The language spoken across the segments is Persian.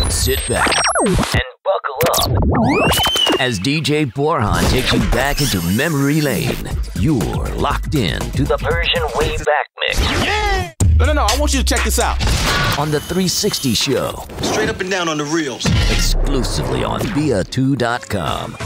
Sit back and buckle up as DJ Borhan takes you back into memory lane. You're locked in to the Persian Way Back Mix. Yeah! No, I want you to check this out. On the 360 Show. Straight up and down on the reels. Exclusively on Via2.com.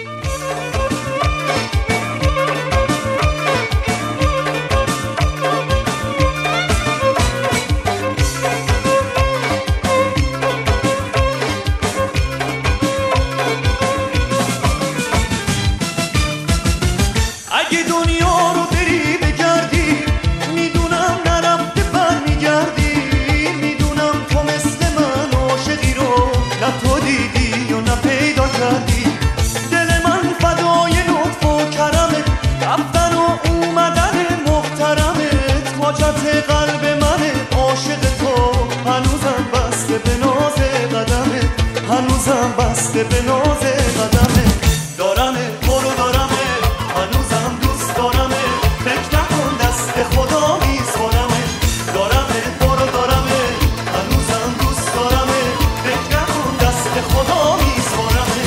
بسته به ناز قدمه دارمه برو دارمه هنوزم دوست دارمه فکر نکن دست خدا میسپارمه دارمه برو دارمه هنوزم دوست دارمه فکر نکن دست خدا میسپارمه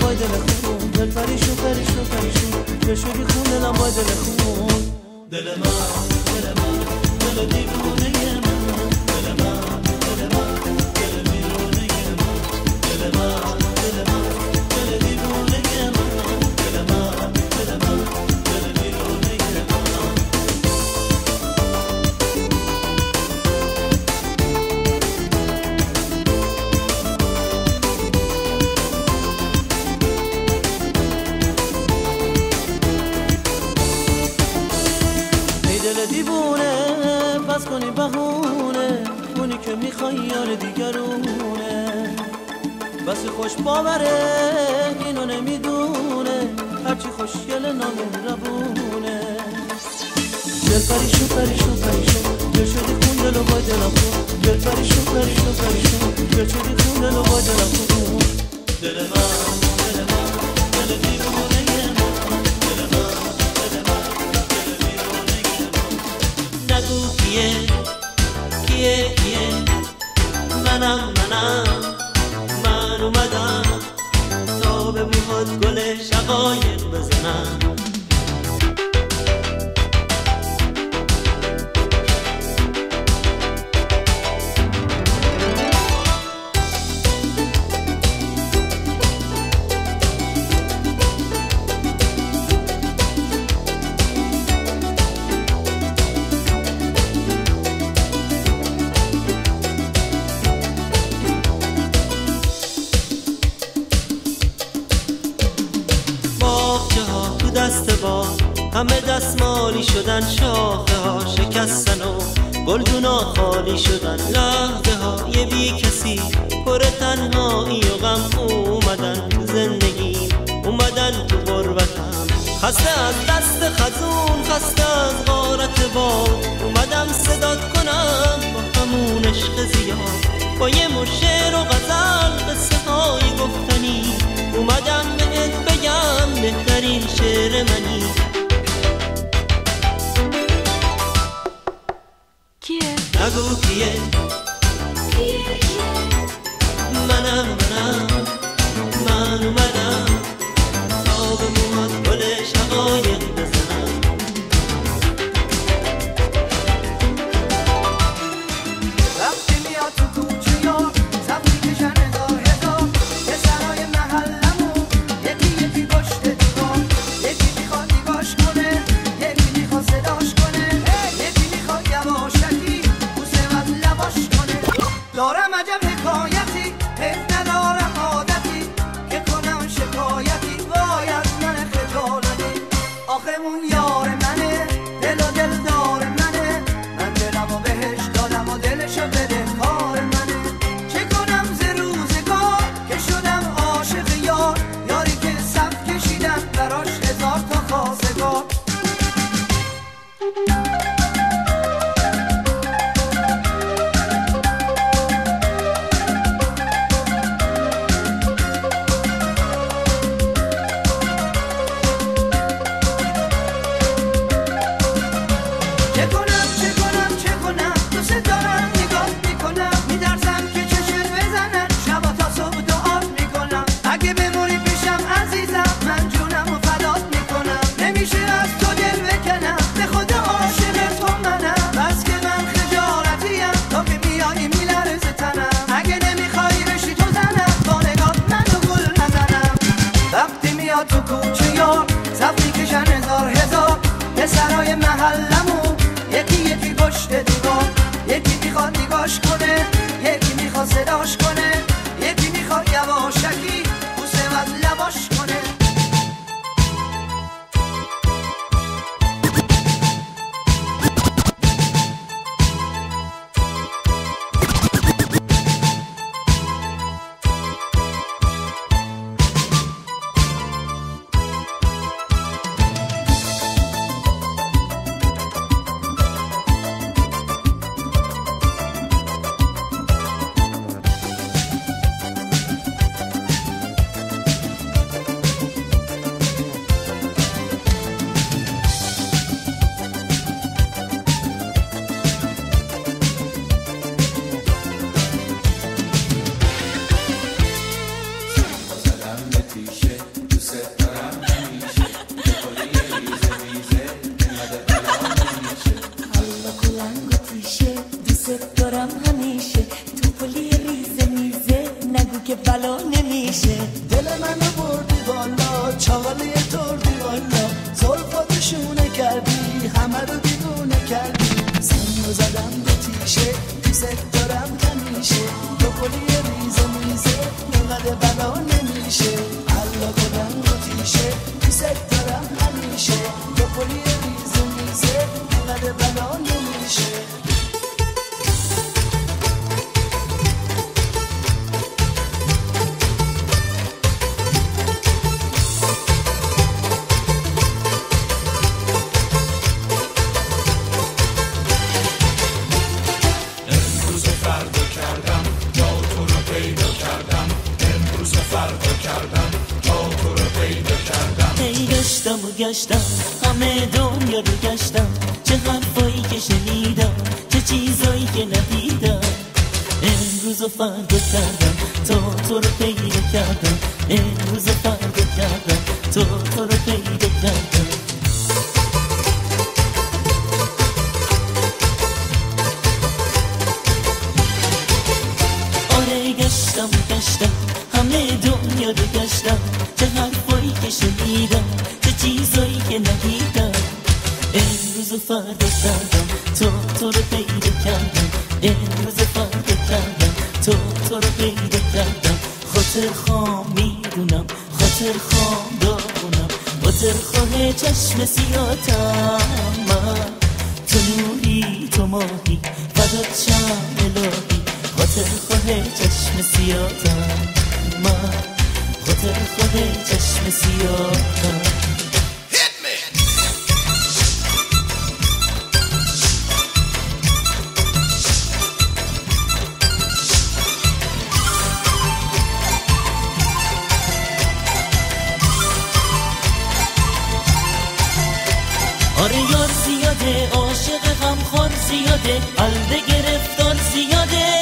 دل من همه دستمالی شدن، شاخه ها شکستن و گلدونا خالی شدن، لحظه های بی کسی پر تنهایی و غم اومدن تو زندگی، اومدن تو غربتم، خسته از دست خزون، خسته از غارت باد، اومدم صدات کنم با همون عشق زیاد، با یه مش شعر و غزل قصه های گفتنی، اومدم بهت بگم بهترین شعر منی. نگو کیه منم من اومدم تا به موهات گل شقایق بزنم. وقتی میاد تو کوچه یا زبطی کشن هزار یه سرای محلمون یکی یکی پشت دیوار، یکی میخواد نگاش کنه، یکی میخواد صداش کنه، یکی میخواد یواشکی دارم عجب حکایتی، حیف ندارم عادتی که کنم شکایتی، وای از من خجالتی، آخه اون یار منه، دل و دلدار منه، من دلمو بهش دادم و دلشو بده کار منه، چه کنم ز روزگار که شدم عاشق یار، یاری که صف کشیدم براش هزار تا خواستگار. تو کوچه یا زفتی کشن هزار یه سرای محلمون یکی یکی پشت دیوار، یکی میخواد نگاش کنه، یکی میخواد صداش کنه، یکی میخواد یواشکی بوسه از لباش کنه. دوست دارم همیشه بکلی ریزه میزه اینقدر بلا نمیشه الله گلم آتیشه دوست دارم همیشه بکلی ریزه میزه اینقدر بلا نمیشه گشتم همه دنیا رو گشتم چه حرفایی که شنیدم چه چیزایی که ندیدم امروز و فردا کردم تا تو رو پیدا کردم امروز و فردا کردم تا تو رو پیدا کردم آره گشتم همه دنیا رو گشتم چه حرفایی که شنیدم چیزایی که ندیدم امروز و فردا کردم تا تو رو پیدا کردم امروز و فردا کردم تا تو رو پیدا کردم خاطر خام میدونم خاطر خام دارم خاطر خواه چشم سیاتم من تو نوری تو ماهی فدات شم الهی خاطر خواه چشم سیاتم من خاطر خواه چشم سیاتم آره یار زیاده عاشق غمخوار زیاده قلب گرفتار زیاده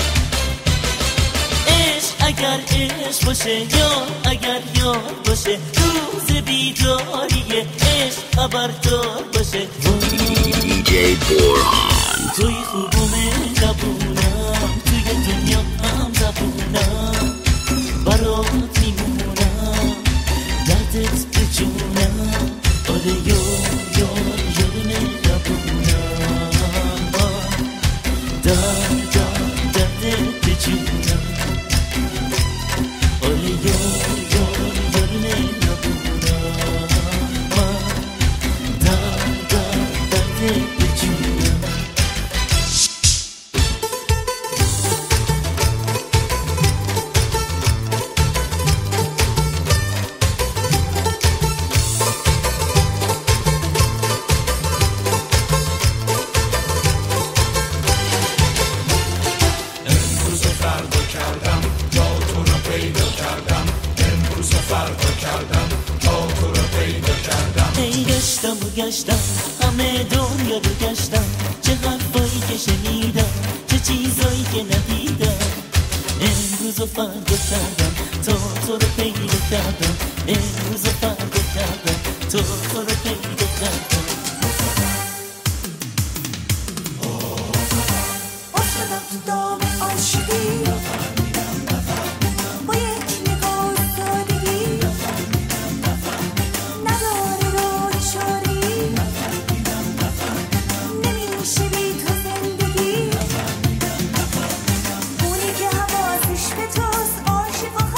عشق اگر عشق باشه یار اگر یار باشه روز بیداریه عشق خبردار باشه DJ Borhan توی خوبومه زبونم توی دنیا هم زبونم برات میمونم دردت به جونم آره یار گشتم همه دنیا رو گشتم چه حرفایی که شنیدم چه چیزایی که ندیدم امروز و فردا کردم تا تو رو پیدا کردم امروز و فردا کردم تا تو رو پیدا کردم افتادم تو دام عاشقی با یک نگاه سادگی نداره راه اشاری نمیشه بی تو زندگی اونی که حواسش به توست عاشق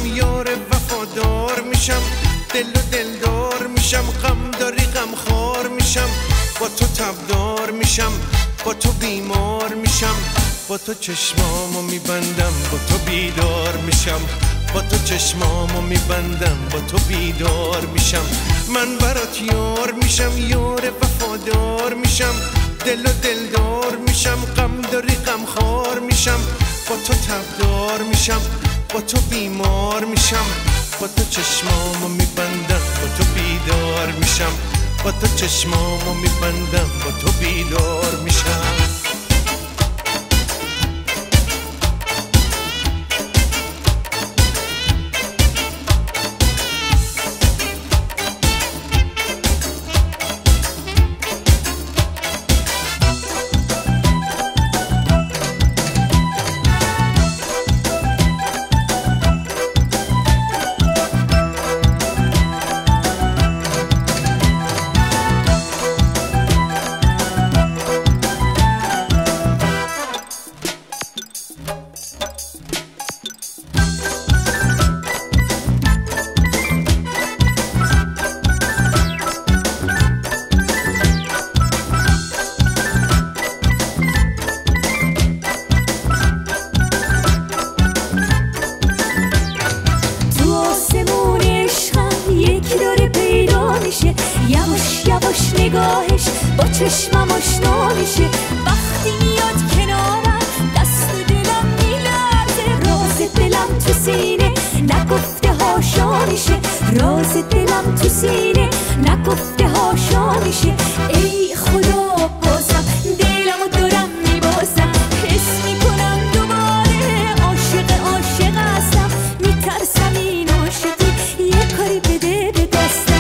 یار وفادار میشم، دل و دلدار میشم، غم داری غم خار میشم، با تو تبدار میشم، با تو بیمار میشم، با تو چشمامو میبندم، با تو بیدار میشم، با تو چشمامو میبندم، با تو بیدار میشم. من برات یار میشم، یار وفادار میشم، دل و دلدار میشم، غم داری غم خار میشم، با تو تبدار میشم، با تو بیمار میشم، با تو چشمامو میبندم، با تو بیدار میشم، با تو چشمامو میبندم، با تو بیدار میشم. نگاهش با چشمم آشنا میشه، وقتی میاد کنارم دست دلم میلرزه، راز دلم تو سینه نگفته هاشا میشه، راز دلم تو سینه نگفته هاشا میشه. ای خدا بازم دلمو دارم میبازم، حس میکنم دوباره عاشق عاشق هستم، میترسم این عاشقی یه کاری بده به دستم.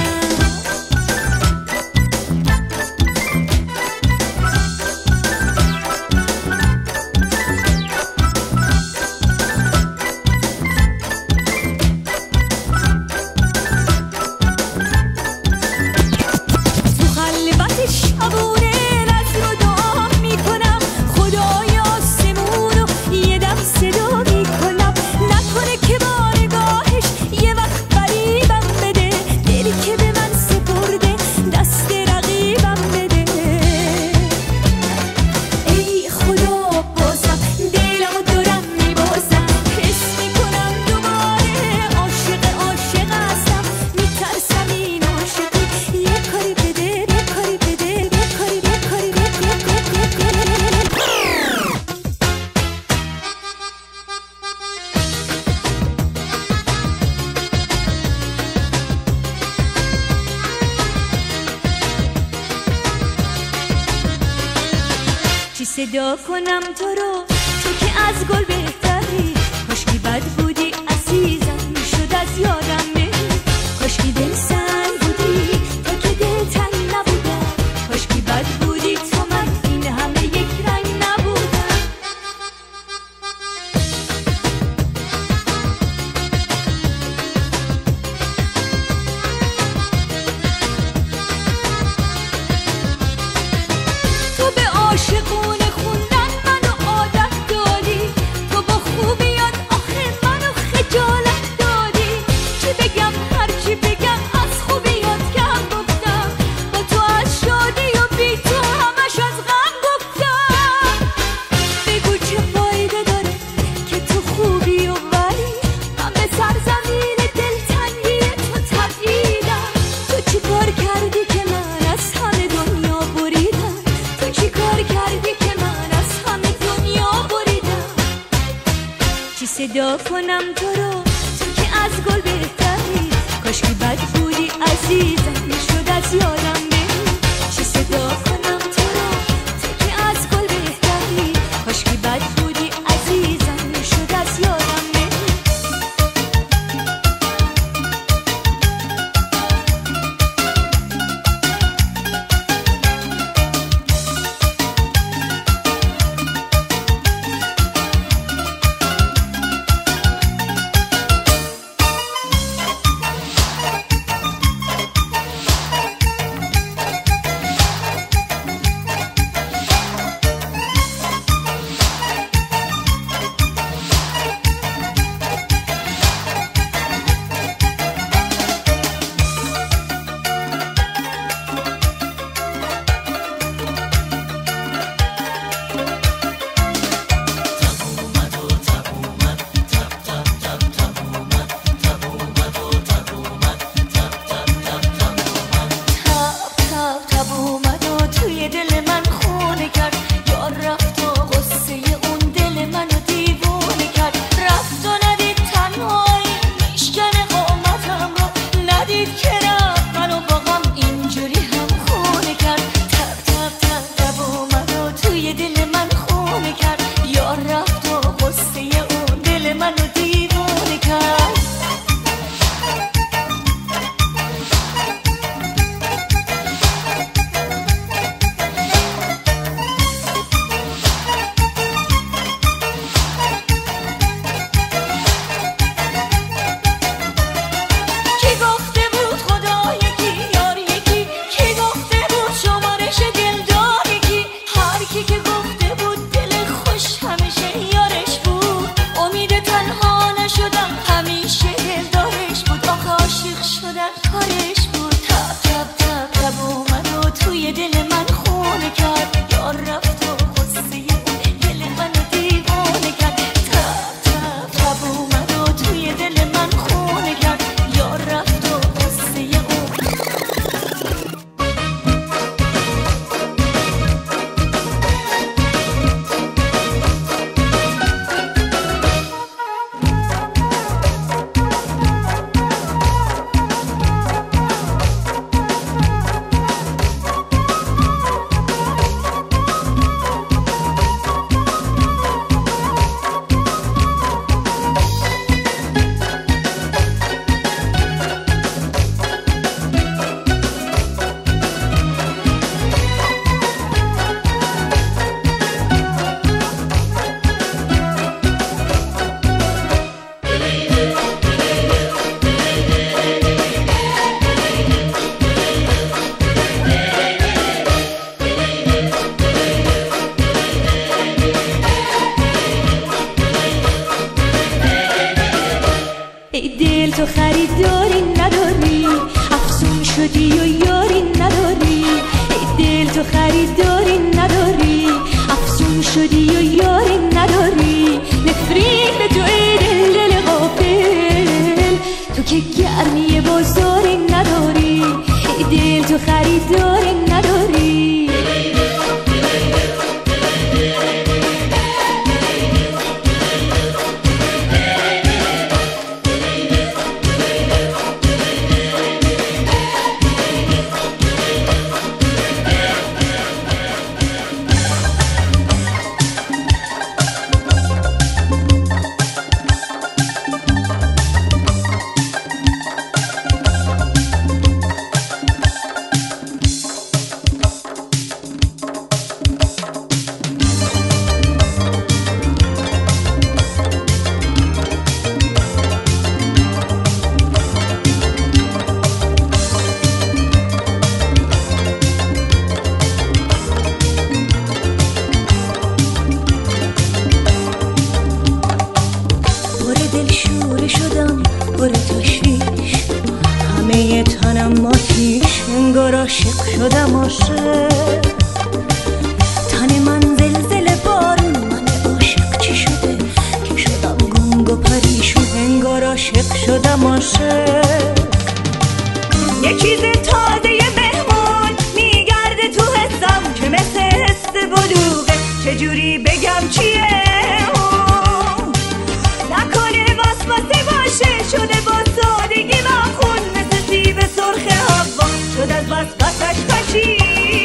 صدا کنم تو رو، تو که از گل بهتری، کاشکی بد بودی عزیزم میشد از یادم بری، کاشکی دل سنگ بودی تو که دل تنگ نبودم، کاشکی بد بودی تو من این همه یک رنگ نبودم. تو به عاشقونه صدا کنم تو رو، تو که از گل بهتری، کاشکی بد بودی عزیزم میشد از یادم بری. چی صدا کنم تو رو، تو که از گل بهتری، کاشکی بد بودی عزیزم میشد از یادم بری. خریداری نداری، افسون شدی و یاری نداری. ای دل تو خریداری نداری، افسون شدی و یاری نداری. نفرین به تو ای دل غافل، تو که گرمی بازاری نداری. ای دل تو خریداری نداری. شدم عاشق، تن من زلزله بارون، من عاشق چی شده که شدم گنگ و پریشون، انگار عاشق شدم عاشق. یه چیز تازه مهمون میگرده تو حسم که مثل حس بلوغه، چجوری بگم چیه اون؟ نکنه واسواسه باشه، شده با سادگی مخون، مثل سیب سرخ هوا شد از وسوسش پشیمون.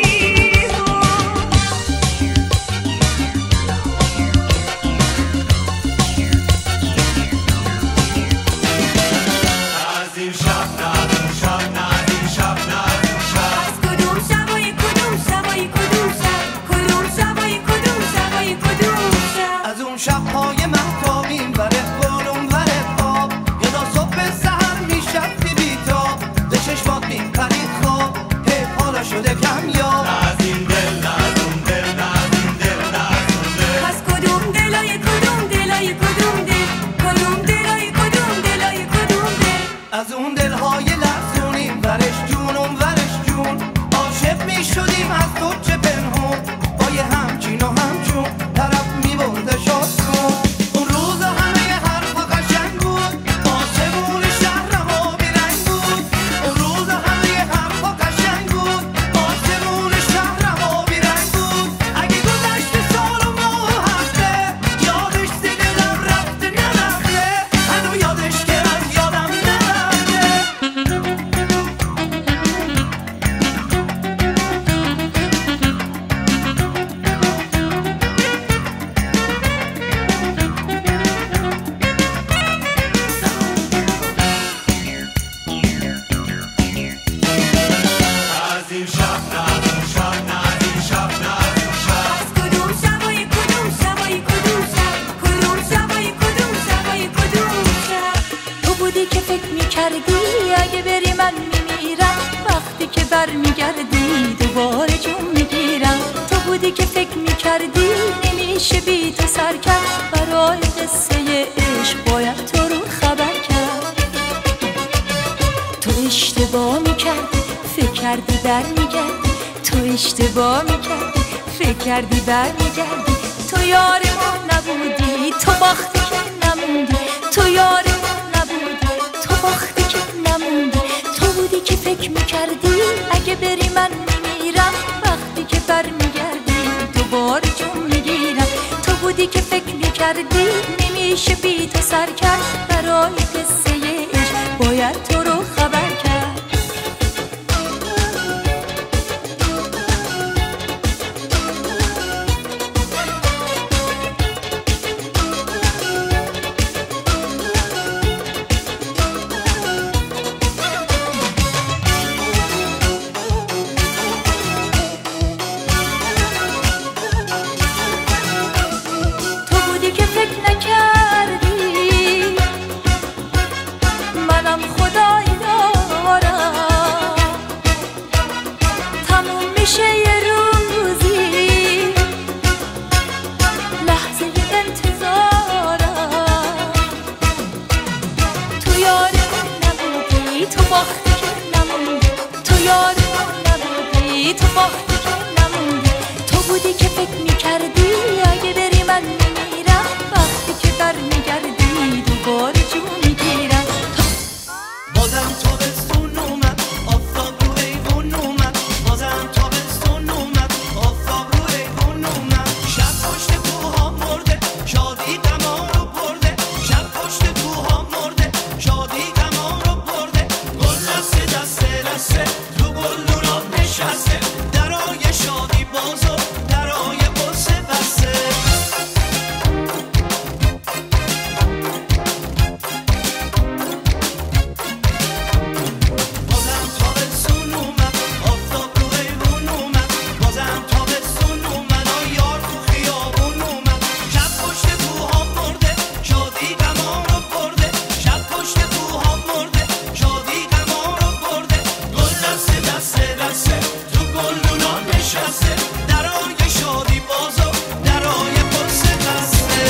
از این شب نه از اون شب نه از این شب نه از اون شب، از کدوم شبای کدوم شبای کدوم شب، کدوم شبای کدوم شبای کدوم شب. از اون شب‌های مهتابیم وره گلم وره خواب، یه دا صبح سحر میشفتی بیتاب، به چشمات میپرید خواب، هی حالا شده کمیاب. نه از این دل نه از اون دل نه از این دل نه از اون دل. از کدوم دلای کدوم دلای کدوم دل، کدوم دلای کدوم دلای کدوم دل. از اون دلهای لرزونیم ورش جون اون ورش جون، عاشق میشدیم از تو چه پنهون، با یه همچین و همچون طرف میبرده شدون. اون روز همه حرفا قشنگ بود، آسمون شهر ما بیرنگ بود. اون روز همه حرفا قشنگ بود، آسمون شهر ما بیرنگ بود. اگه گذشت سال و ماه هفته، یادش ز دلم رفته نرفته، هنو یادش که من یادم نرفته. از این شب نه از اون شب نه از این شب نه از اون شب. از کدوم شبای کدوم شبای کدوم شب، کدوم شبای کدوم شبای کدوم شب. تو بودی که فکر میکردی اگه بری من میمیرم، وقتی که برمیگردی دوباره جون میگیرم. تو بودی که فکر میکردی نمیشه بی تو سر کرد، برای قصه عشق باید تو رو خبر کرد. تو اشتباه میکردی فکر کردی برمیگردی، تو اشتباه میکردی فکر کردی برمیگردی. تو یار ما نبودی، تو باختی که نموندی، تو یار ما نبودی، تو باختی که نموندی. تو بودی که فکر میکردی اگه بری من میمیرم، وقتی که برمیگردی دوباره جون میگیرم. تو بودی که فکر میکردی نمیشه بی تو سر کرد، برای قصه عشق باید تو رو خبر کرد. تو بودی که فکر نکردی منم خدا بی تو باختی که نمونده. تو بودی که فکر میکردی اگه بری من میمیرم، وقتی که برمیگردی دوباره جون میگیرم. بازم تابستون اومد آفتاب رو ایوون اومد، بازم تابستون اومد آفتاب رو ایوون اومد. شب پشت کوها مرده شادی غما رو برده، شب پشت کوها مرده شادی غما رو برده. گل دسته دسته دسته تو گلدونات نشسته، درای شادی بازو درای قصه بسته. بازم تابستون اومد آفتاب رو ایوون اومد، بازم تابستون اومد یار تو خیابون اومد. شب پشت کوها مرده شادی غما رو برده، شب پشت کوها مرده شادی غما رو برده. گل دسته دسته دسته تو گلدونا نشسته، درای شادی بازو درای قصه بسته.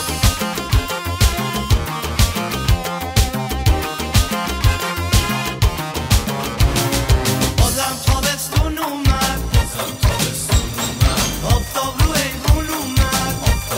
بازم تابستون اومد آفتاب رو ایوون اومد.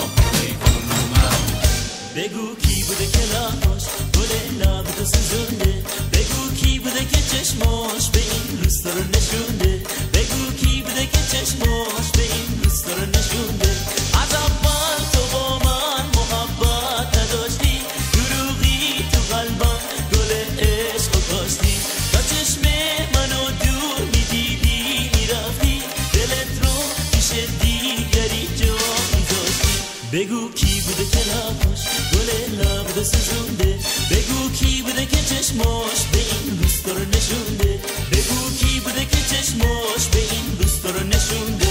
بگو کی بوده که لباش گل لب تو سوزونده، بگو کی بوده که چشماش به این روستا رو نشونده، بگو کی بوده که چشماش به این روستا رو نشونده. از اول تو با من محبت نداشتی، دروغی تو قلبم گل عشق رو کاشتی. تا چشم منو دور میدیدی میرفتی، دلت رو پیش دیگری جا میذاشتی. بگو کی بوده که لباش گل لب رو سوزونده، بگو کی بوده که چشماش به این روستا رو نشونده، بگو کی بوده که چشماش به این روستا رو نشونده.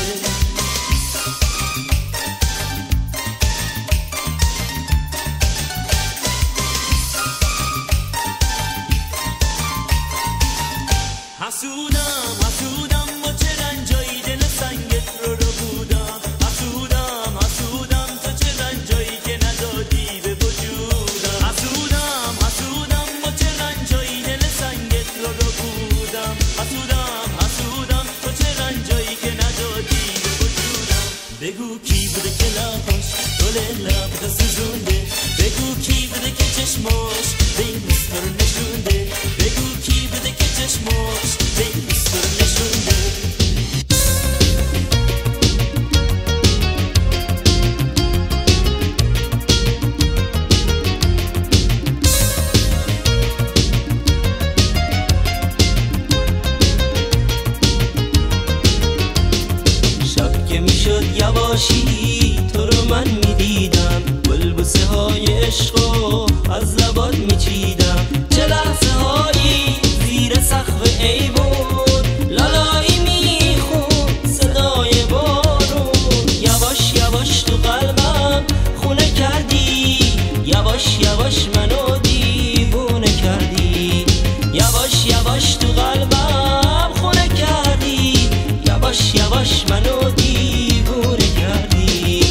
حسودم حسودم با چه رنجایی دل سنگت رو بودم، حسودم حسودم تو چه رنجایی که ندادی به وجودم، حسودم حسودم با چه رنجایی دل سنگت رو بودم، حسودم حسودم تو چه رنجایی که ندادی به وجودم. بگو کی بوده که لباش گل لب تو سوزونده، بگو کی بوده که چشماش به این روستا رو نشونده، بگو کی بوده که چشماش به این روستا رو نشونده. شب که میشد یواشی تو رو من میدیدم، بلبوسه های عشقو از لبات میچیدم. چه لحظه هایی زیر سقف ایوون لالایی میخون صدای بارون، یواش یواش تو قلبم خونه کردی، یواش یواش منو دیوونه کردی، یواش یواش تو قلبم خونه کردی، یواش یواش منو دیوونه کردی.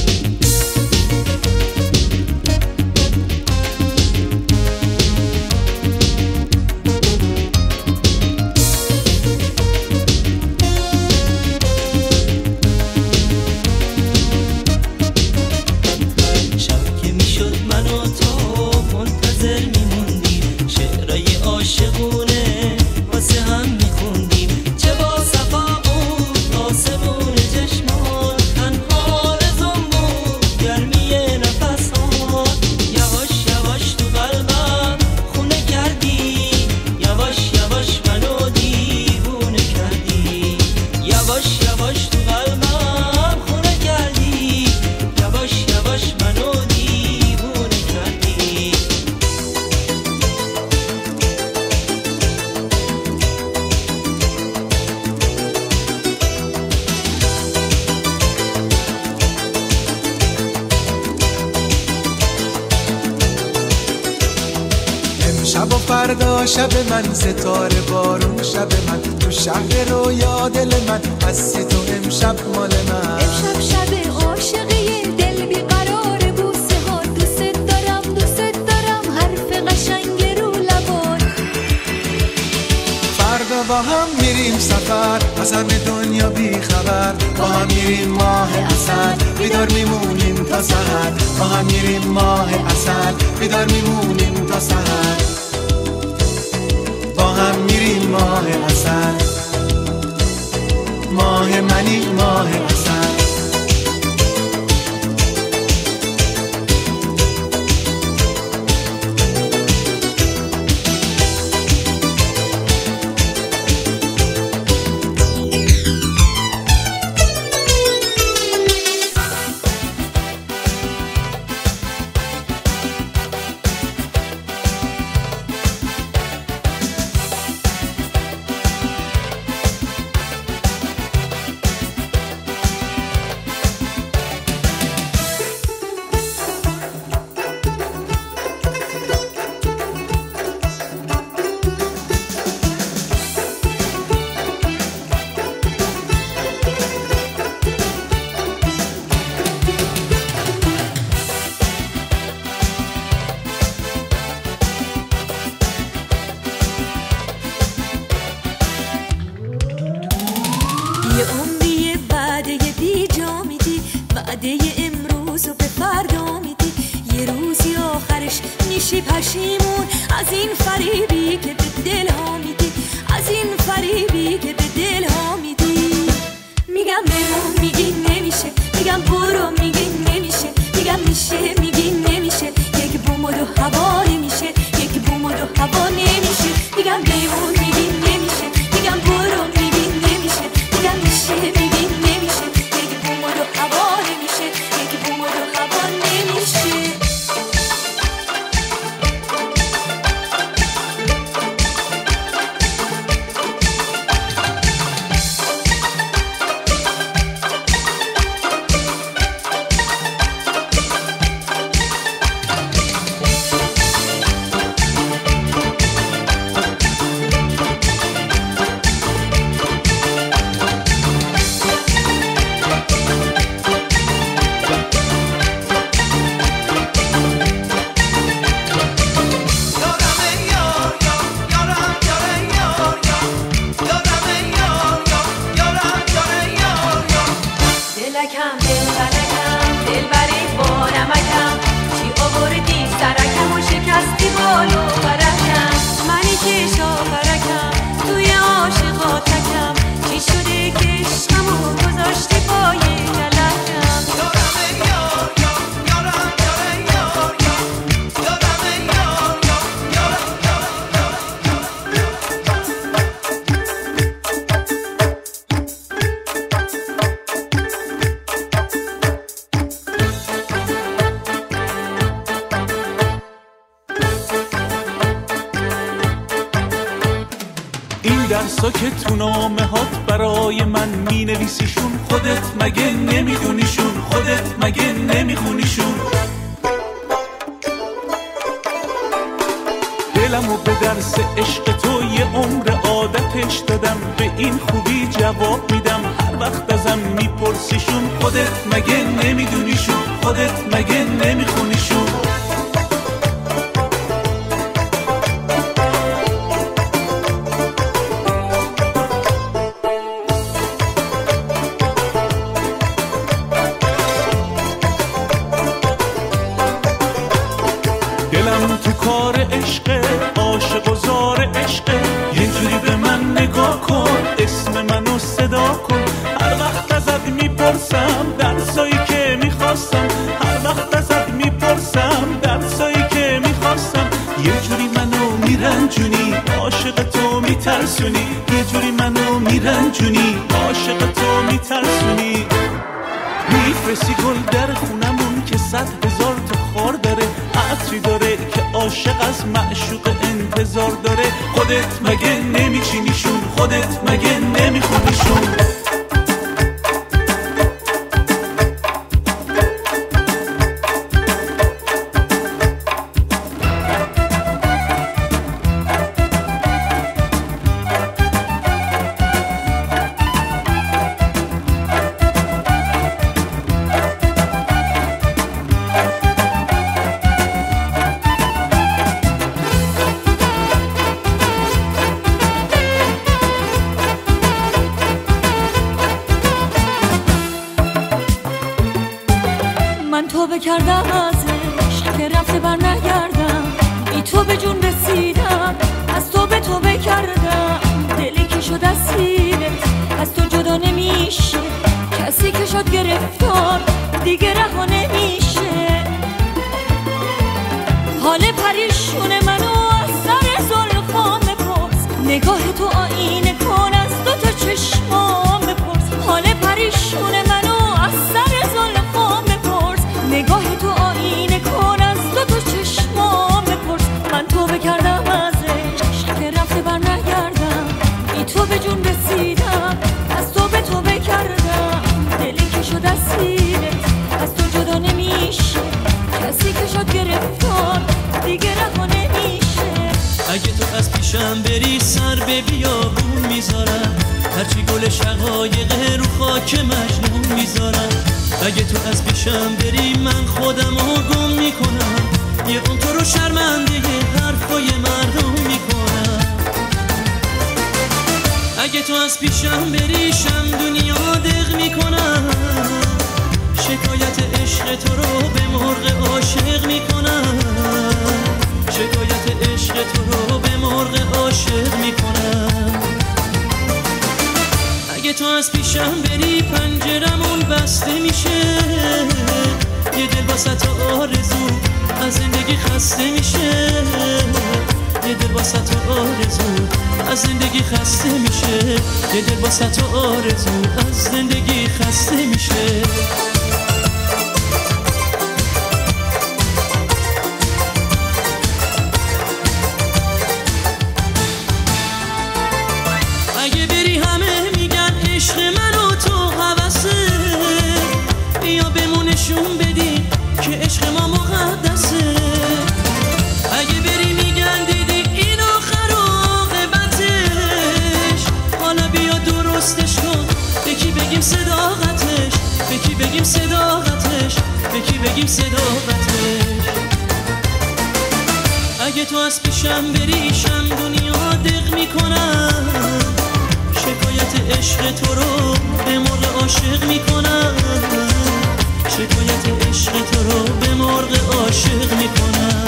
شب که میشد من و تو منتظر میموندیم، شعرهای عاشقونه واسه هم میخوندیم. چه با صفا بود آسمون چشمان، تنها رزم بود گرمی نفس ها. یواش یواش تو قلبم خونه کردی، یواش یواش منو دیوونه کردی، یواش یواش تو قلبم خونه کردی، یواش یواش منو دیوونه کردی. امشب و فردا شب من، ستاره بارون شب من، تو شهر رویا دل من، هستی تو امشب مال من. امشب شب عاشقی دل بیقرار بوسه ها، دوست دارم حرف قشنگ رو لبان. فردا با هم میریم سفر از همه دنیا بی خبر، با هم میریم ماه عسل بیدار میمونیم تا سحر، با هم میریم ماه عسل بیدار میمونیم تا سحر، با هم میریم ماه عسل، ماه منی ماه عسل. پشیمون از این فریبی که به دل ها میدی، از این فریبی که به دل ها میدی. میگم بمون میگی نمیشه، میگم برو میگی نمیشه، میگم میشه میگی نمیشه، یک بوم و دو هوا نمیشه، یک بوم و دو هوا نمیشه. میگم بمون میگی نمیشه، میگم برو میگی نمیشه، میگم میشه میگی نمیشه، یک بوم و دو هوا نمیشه، یک بوم و دو هوا نمیشه. درسا که تو نامه هات برای من می نویسیشون، خودت مگه نمیدونیشون، خودت مگه نمیخونیشون. دلمو به درس عشق تو یه عمر عادتش دادم، به این خوبی جواب میدم هر وقت ازم میپرسیشون، خودت مگه نمیدونیشون، خودت مگه نمیخونیشون. دلم تو کار عشقه، عاشق و زار عشقه، یه جوری به من نگاه کن، اسم منو صدا کن. هر وقت ازت میپرسم درسایی که میخواستم، هر وقت ازت میپرسم درسایی که میخواستم، یه جوری منو میرنجونی، عاشق تو میترسونی، یه جوری منو میرنجونی، عاشق تو میترسونی. میفرستی گل در خونمون که 100,000 تا خار داره، عطری داره که عاشق از معشوق انتظار داره. خودت مگه نمیچینیشون، خودت مگه نمیخونیشون. توبه کردم ازش که رفته بر نگردم، بی تو به جون رسیدم، از تو به توبه کردم. دلی که شد اسیره از تو جدا نمیشه، کسی که شد گرفتار دیگه رها نمیشه. حال پریشون منو از سر زلفام بپرس، نگاه تو آینه کن از دو تا چشمام بپرس. حال پریشون منو از سر زلفام بپرس، نگاه تو آینه کن از دو تا چشمام بپرس. من توبه کردم ازش که رفته بر نگردم، بی تو به جون رسیدم، از تو به توبه کردم. دلی که شد اسیره از تو جدا نمیشه، کسی که شد گرفتار دیگه رها نمیشه. اگه تو از پیشم بری سر به بیابون میذارم، هرچی گل شقایقه رو خاک مجنون میذارم. اگه تو از پیشم بری من خودمو گم میکنم، یه اون تو رو شرمنده حرفای مردم میکنم. اگه تو از پیشم بری شم دنیا دق میکنم، شکایت عشق تو رو به مرغ عاشق میکنم. شکایت عشق تو رو به مرغ عاشق میکنم. اگه تو از پیشم بری پنجرمون بسته میشه، یه دل واسه آرزو از زندگی خسته میشه. یه دل واسه آرزو از زندگی خسته میشه. یه دل واسه آرزو از زندگی خسته میشه. اگه بری همه میگن عشق منو تو هوسه، بیا بمونشون بدی که عشق ما مقدسه. اگه بری میگن دیدی این آخر عاقبتش، حالا بیا درستش کن، به کی بگیم صداقتش، به کی بگیم صداقتش، به کی بگیم صداقتش. اگه تو از پیشم بری شم دنیا دق میکنم، شکایت عشق تو رو به مرغ عاشق میکنم. شکایت عشق تو رو به مرغ عاشق میکنم.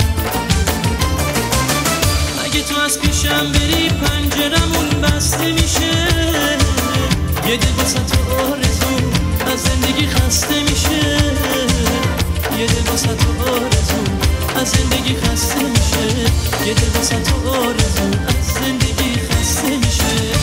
اگه تو از پیشم بری پنجرمون بسته میشه، یه دل واسه تو آرزو از زندگی خسته میشه. یه دل واسه تو آرزو از زندگی خسته میشه. یه دل واسه تو آرزو از زندگی خسته میشه.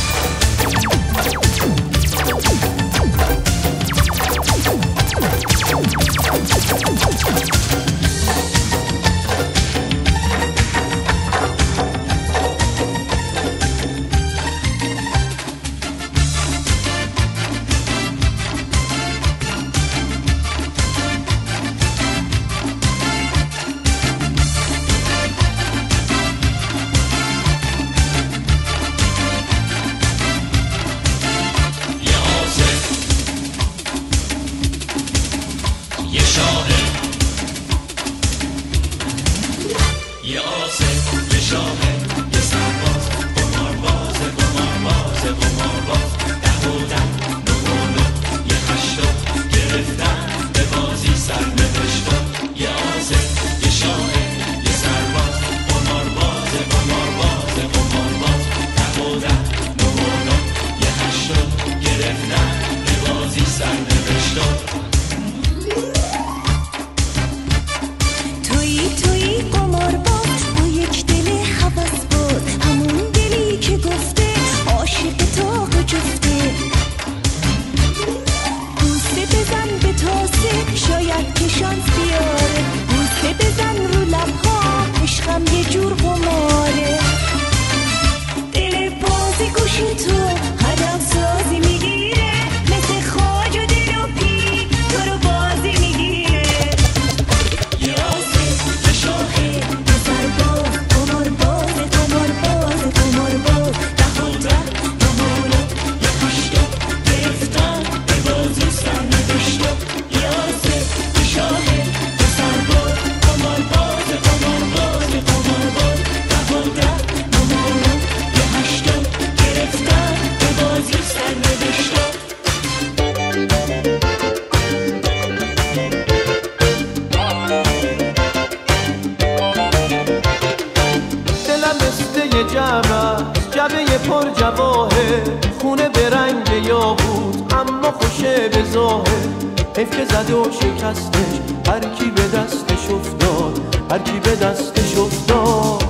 است جبه پر جواهر، خونه به رنگ یاقوت اما خوشه به ظاهر. حیف که زد و شکستش هر کی به دستش افتاد، هر کی به دستش افتاد.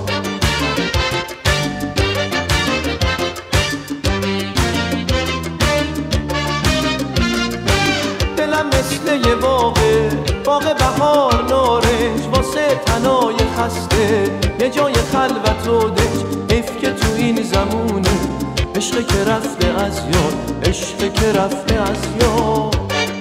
دلم مثل یه باغ بهار نارنج، واسه تنای خسته یه جای خلوت و دنج. حیف که تو این زمونه عشق که رفته از یاد، عشق که رفته از یاد.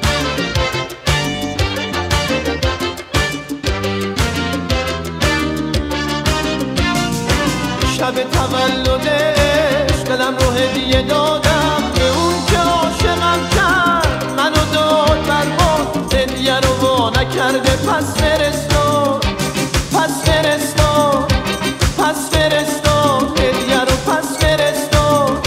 شب تولدش دلم رو هدیه دادم به اون که عاشقم کرد، منو داد برباد، هدیه رو وا نکرده. پس فرستاد، پس فرستاد، پس فرستاد، هدیه رو پس فرستاد.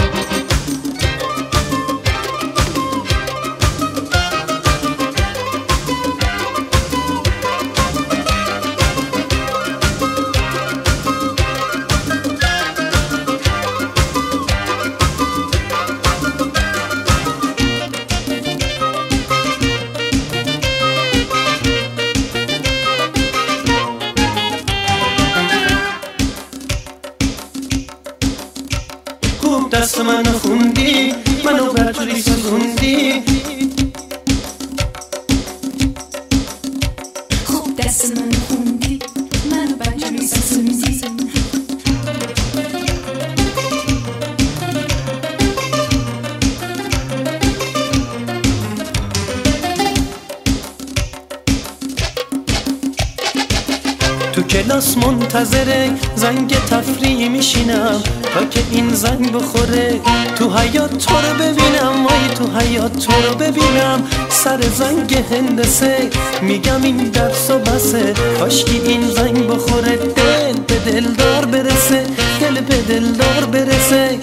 دست منو خوندی، منو برجوری سوزوندی. خوب دست منو خوندی، منو برجوری سوزوندی. تو کلاس منتظره زنگ تفریح میشینم تا که این زنگ بخوره. تو حیاط تو رو ببینم، وای تو حیاط تو رو ببینم. سر زنگ هندسه میگم این درس و بسه، کاشکی این زنگ بخوره. دل به دلدار برسه، دل به دلدار برسه.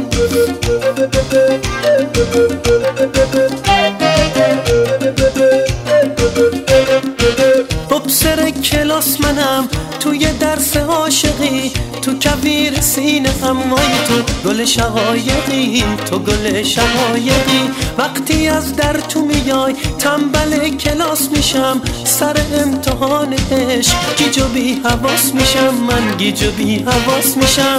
مبصر کلاس منم توی درس عاشقی، تو کویر سینه هم، وای تو گل شقایقی، تو گل شقایقی. وقتی از در تو میای تنبل کلاس میشم، سر امتحان عشق گیج و بی حواس میشم، من گیج و بی حواس میشم.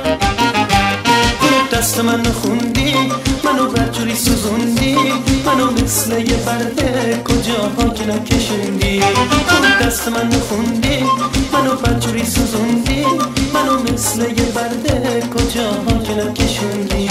دست منو خوندی، منو برجوری سوزوندی. منو مثل یه برده کجاها که نکشوندی. دست منو خوندی، منو برجوری سوزوندی. منو مثل یه برده کجاها که نکشوندی.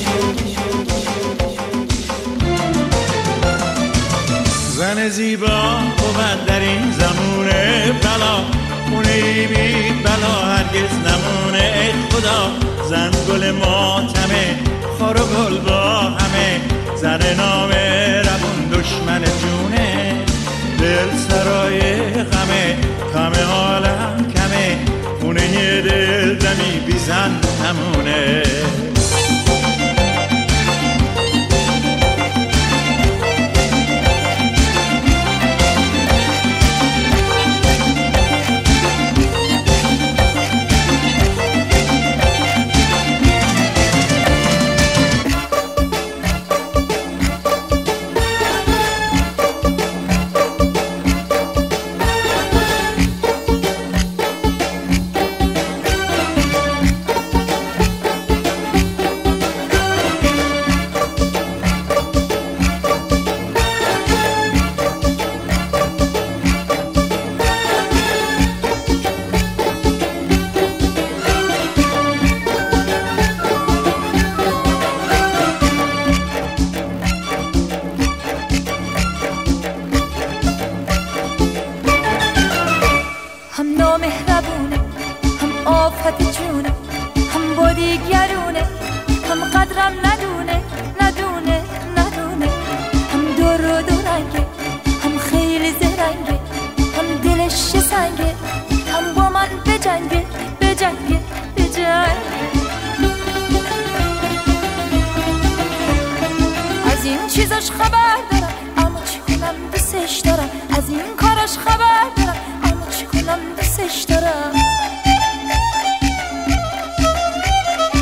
زن زیبا بود در این زمونه بلا، خونه بی بلا هرگز نمونه. ای خدا زن گل ماتمه، خار و گل با همه. زن نامه روون دشمن جونه، دل سرای غمه. غم عالم کمه، خونه دل دمی بی زن نمونه. چیزاش خبر دارم اما چی کنم دوستش دارم، از این کاراش خبر دارم اما چی کنم دوستش دارم.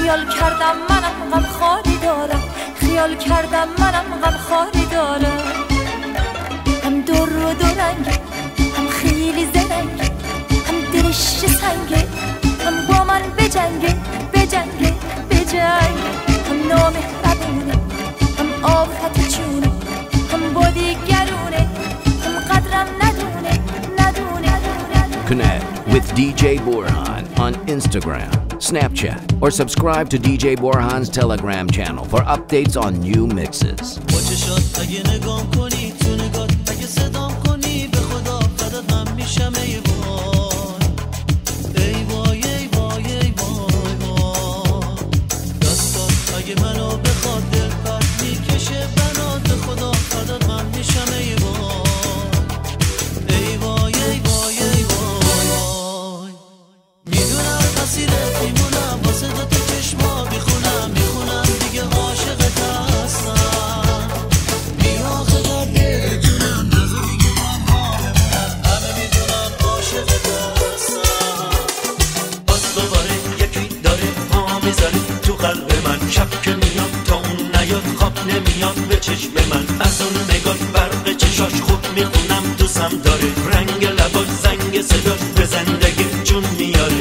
خیال کردم منم غم خاری دارم، خیال کردم منم غم خاری دارم. هم دور و دورنگه، هم خیلی زرنگه، هم دلش سنگه، هم با من بجنگه بجنگه بجنگه. هم نامهربونه، هم آفت چونه، هم با دیگرونه، هم قدرم ندونه ندونه. Connect with DJ Borhan on Instagram, Snapchat, or subscribe to DJ Borhan's Telegram channel for updates on new mixes. اگه نگام کنی تو نگات، اگه صدام کنی به خدا فدات من میشم. ای وای ای وای ای وای ای وای وای. دستات اگه منو بخواد دل پرت میکشه بنات، به خدا فدات من میشم. ای وای ای وای ای وای ای وای. میدونم مسیرت میمونم، واسه دوتا چشما میخونم دیگه عاشقت هستم. تو قلب من شب که میاد تا اون نیاد خواب نمیاد به چشم من. از اون نگاه برق چشاش خوب میخونم دوستم داره، رنگ لباش زنگ صداش به زندگی جون میاره.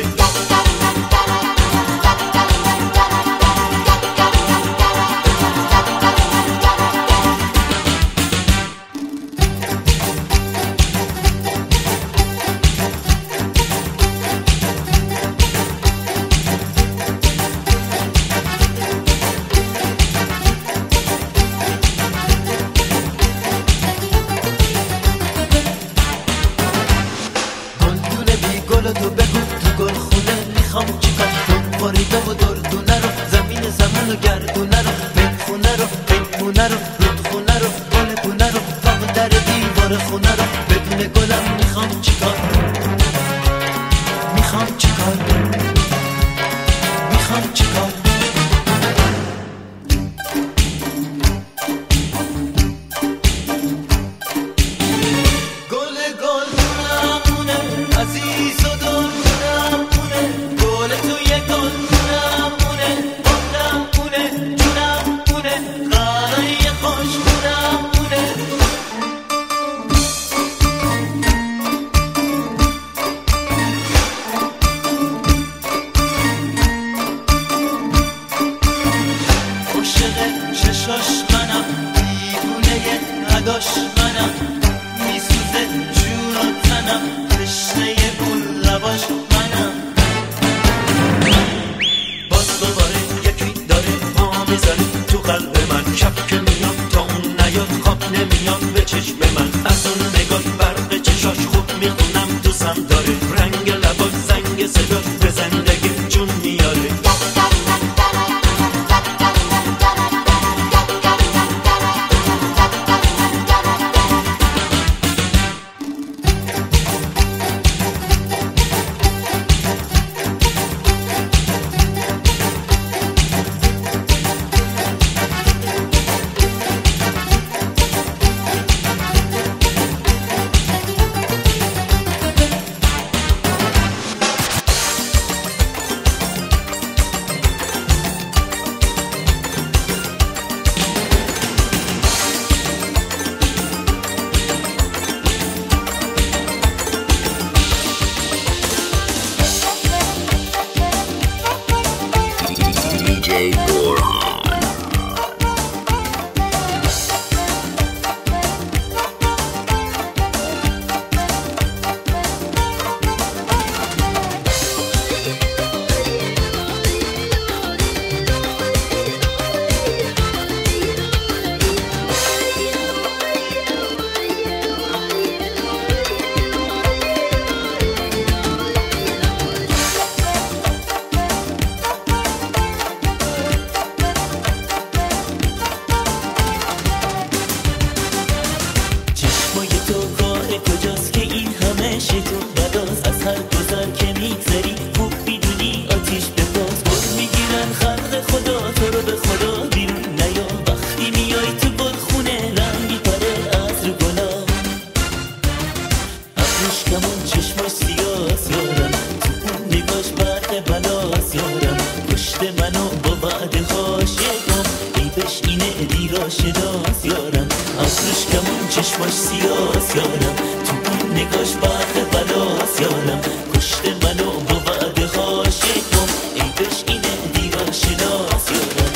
دیراشناس یارم، ابروش کمون چشماش سیاس یارم، تو اون نگاش برق بلاس یارم، کشته منو با وعده هاش یکم عیبش اینه دیراشناس یارم.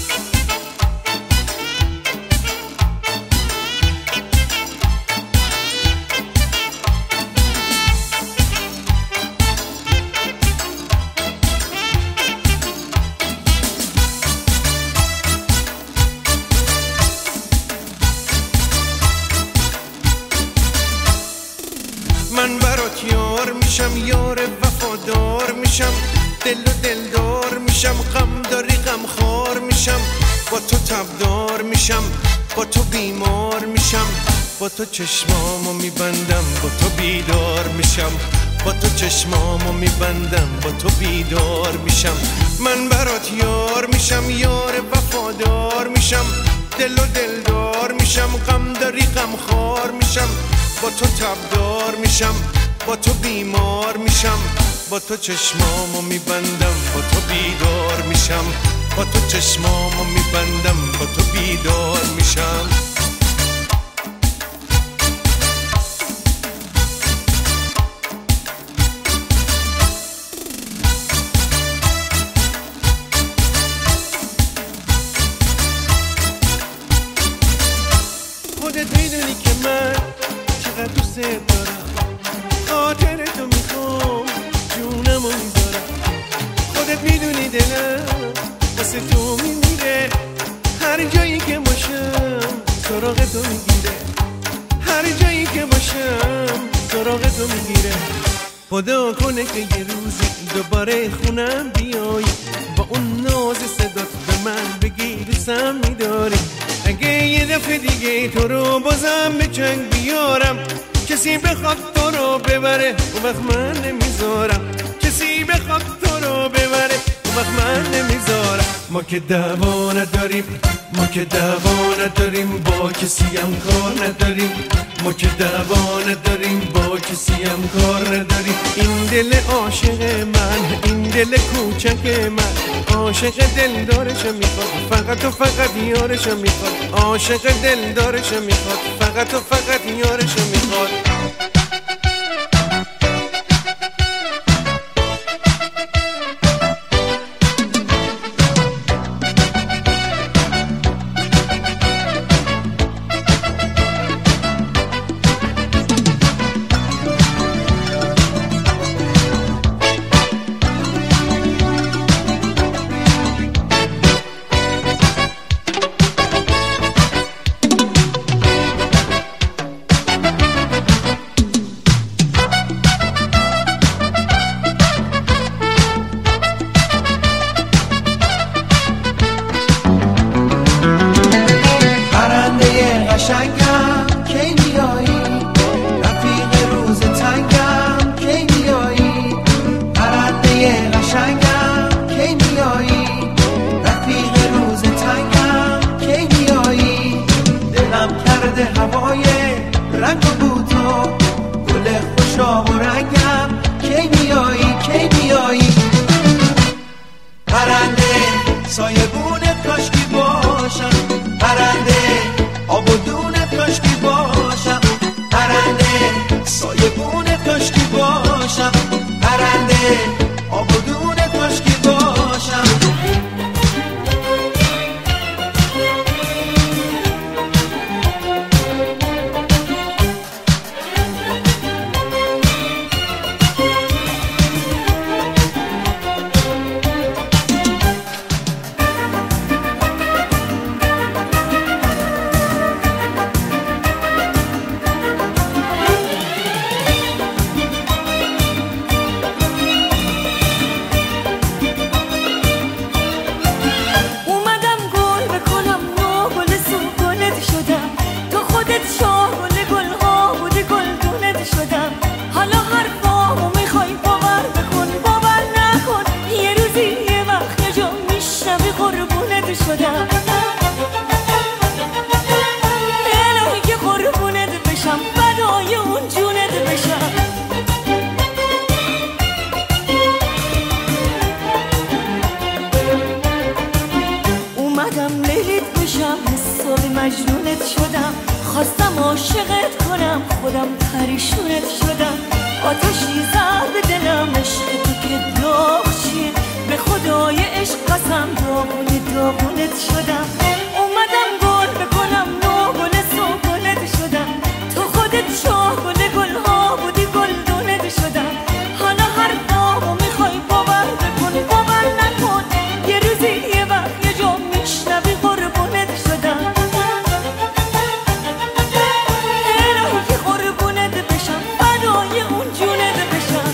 من برات یار میشم، یار وفادار میشم، دل و دلدار میشم، غم داری غم خار میشم، با تو تبدار میشم، با تو بیمار میشم، با تو چشمامو میبندم، با تو بیدار میشم، با تو چشمامو میبندم، با تو بیدار میشم. من برات یار میشم، یار وفادار میشم، دل و دلدار میشم، غم داری غم خار میشم، با تو تبدار میشم، با تو بیمار میشم، با تو چشمامو میبندم، با تو بیدار میشم، با تو چشمامو میبندم، با تو بیدار میشم. خودت میدونی که من چقدر دوست دارم، خاطر تو میخوام جونمو میذارم. خودت میدونی دلم واسه تو میمیره، هر جایی که باشم سراغ تو میگیره، هر جایی که باشم سراغ تو میگیره. خدا کنه که یه روزی دوباره خونم بیای، با اون ناز صدات به من بگی دوستم میداری. اگه یه دفعه دیگه تو رو بازم به چنگ بیارم، کسی بخواد تو رو ببره اون وقت من نمیذارم، کسی بخواد تو رو ببره اون وقت من نمیذارم. ما که دعوا نداریم، ما که دعوا نداریم، با کسی هم کار نداریم، ما که دعوا نداریم، با کسی هم کار نداریم. این دل عاشق من، این دل کوچک من، عاشق دلدارشو میخواد، فقط و فقط یارشو میخواد، عاشق دلدارشو میخواد، فقط و فقط یارشو میخواد. مجنونت شدم، خواستم عاشقت کنم خودم پریشونت شدم. آتشی زد به دلم عشق تو که داغ چیه، به خدای عشق قسم داغونت شدم. اومدم گل بکنم نو گل سوگلت شدم، تو خودت شاه گل گلها بودی گلدونت شدم. حالا هر دامو میخوای باور بکنی باور نکن، یه روزی یه وقت یه جا میشنوی قربونت شدم. الهی که قربونت بشم فدای اون جونت بشم.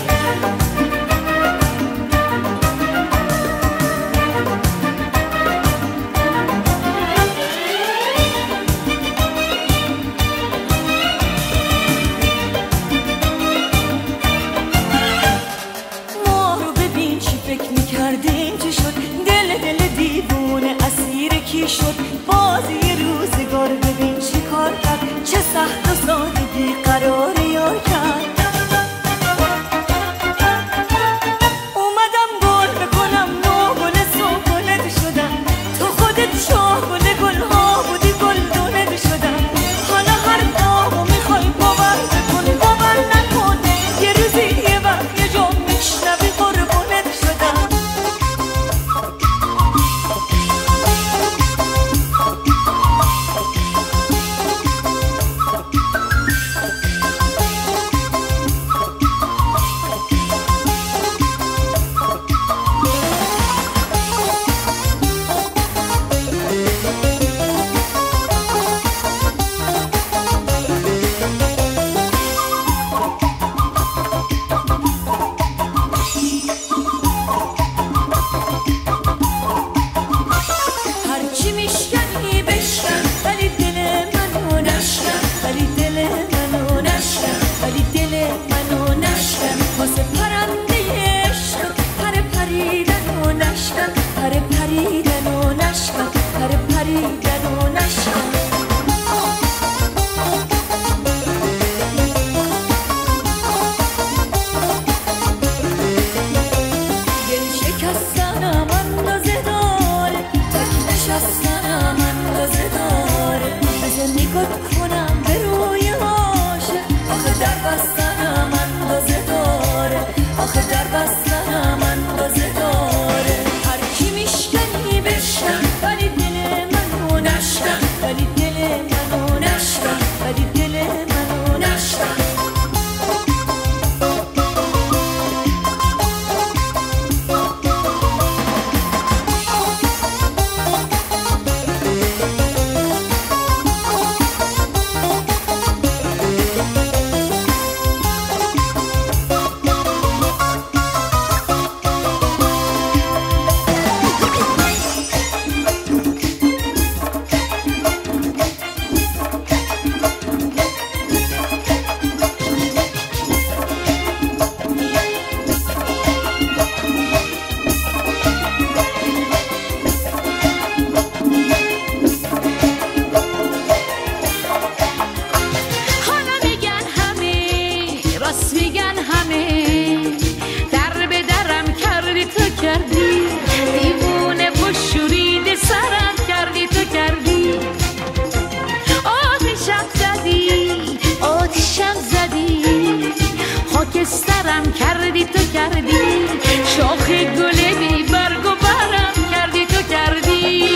ما رو ببین چی فکر میکردیم چی شد، دل دیوونه اسیر کی شد. بازی روزگار ببین چی کار کرد، چه سخت و سادگی قرار یار کرد. اومدم گل بکنم نو گل سوگلت شدم، تو خودت شاه گل گلها بودی گلدونت شدم. حالا هر دامو میخوای باور بکنی باور نکن، یه روزی یه وقت یه جا میشنوی قربونت شدم. هرچی میشکنی بشکن ولی دل منو نشکن، ولی دل منو نشکن، ولی دل منو نشکن. واسه پرنده عشق پر پریدن و نشکن، پر پریدن و نشکن، پر پریدن و نشکن. دل شکستنم اندازه داره، تک نشستنم اندازه داره. بذار نگات کنم به روی عاشق، آخه در بستنم اندازه داره، آخه در بستنم اندازه داره. هرکی میشکنی بشکن ولی دل منو نشکن، ولی دل منو نشکن، ولی دل منو نشکن. حالا میگن همه راست میگن همه، در به درم کردی تو کردی، دیوونه و شورید سرم کردی تو کردی. آتشم زدی آتشم زدی، خاکسترم کردی تو کردی، شاخ گل بی برگ و برم کردی تو کردی.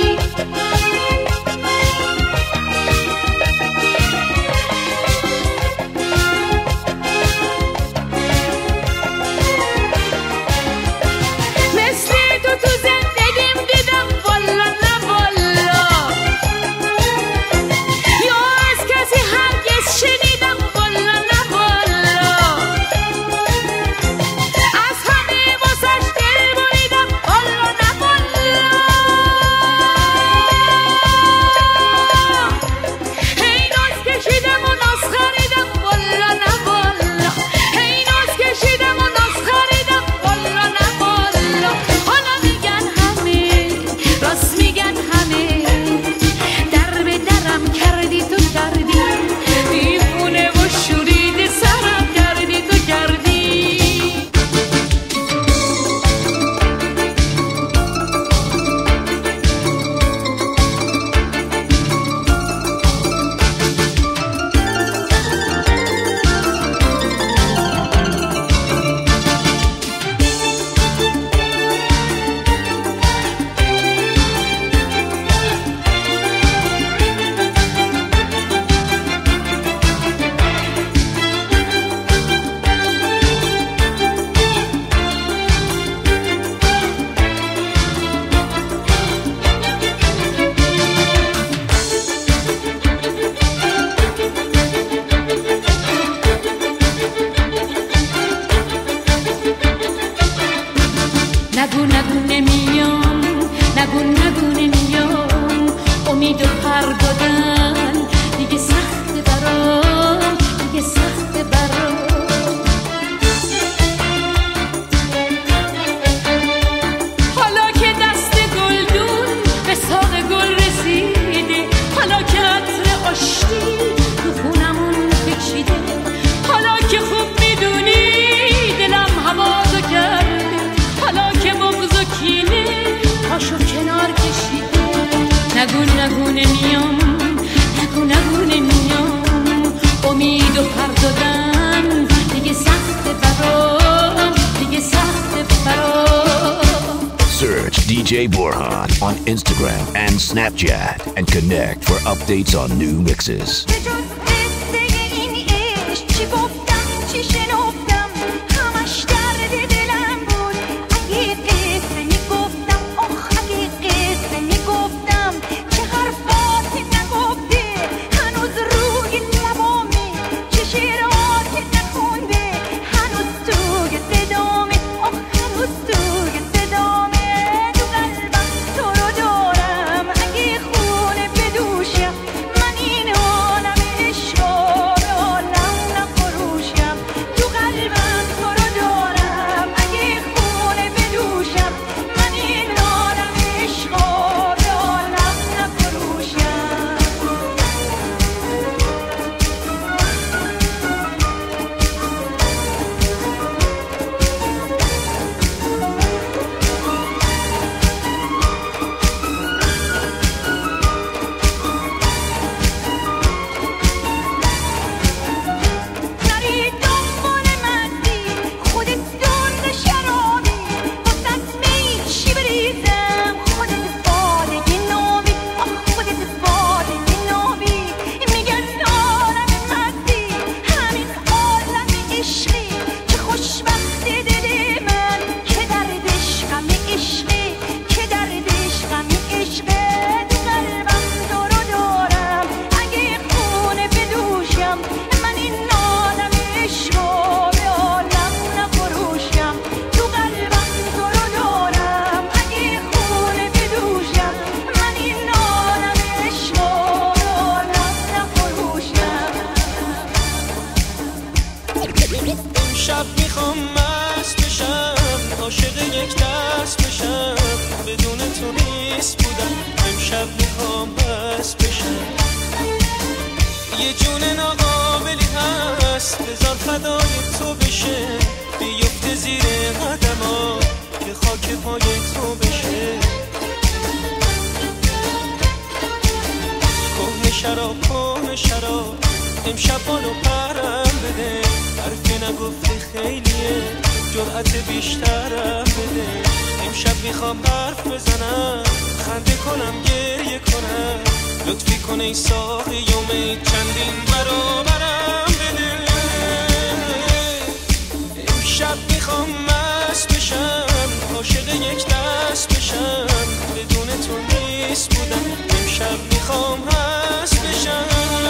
مثل تو زندگیم دیدم والا نه والا، یا از کسی هرگز شنیدم والا نه والا. از پر دادن دیگه سخت برام، دیگه سخت برام. حالا که دست گلدون به ساق گل رسیده، حالا که عطر آشتی تو خونمون پیچیده، حالا که خوب میدونی دلم هوازو کرده، حالا که بغض و کینه پاشو کنار کشیده. نگو نگو نمیام، نگو نگو نمیام، امید و پر دادن دیگه سخت برام، دیگه سخت برام. Search DJ Borhan on Instagram and Snapchat and connect for updates on new mixes. امشب میخوام مست بشم، عاشق یک دست بشم، بدون تو نیست بودم. امشب میخوام مست بشم، یه جون ناقابلی هست، بذار فدای تو بشه، بیفته زیر قدما که خاک پای تو بشه. کهنه شراب کهنه شراب، امشب بالو پرم بده، حرفی نگفته خیلیه، جرأت بیشترم بده. امشب میخوام حرف بزنم، خنده کنم گریه کنم، لطفی کن ای ساقی یومی چندین برابرم بده. امشب میخوام مست بشم، عاشق یک دست بشم، بدون تو نیست بودم. امشب میخوام مست بشم.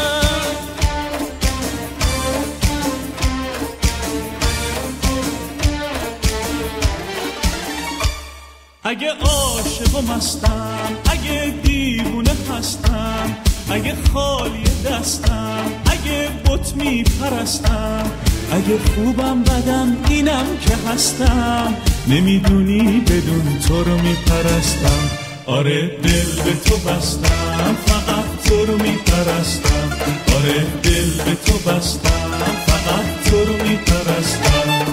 اگه عاشق و مستم، اگه دیوونه هستم، اگه خالی دستم، اگه بت میپرستم، اگه خوبم بدم اینم که هستم، نمیدونی بدون تو رو میپرستم. آره دل به تو بستم، فقط تو رو میپرستم. آره دل به تو بستم، فقط تو رو میپرستم.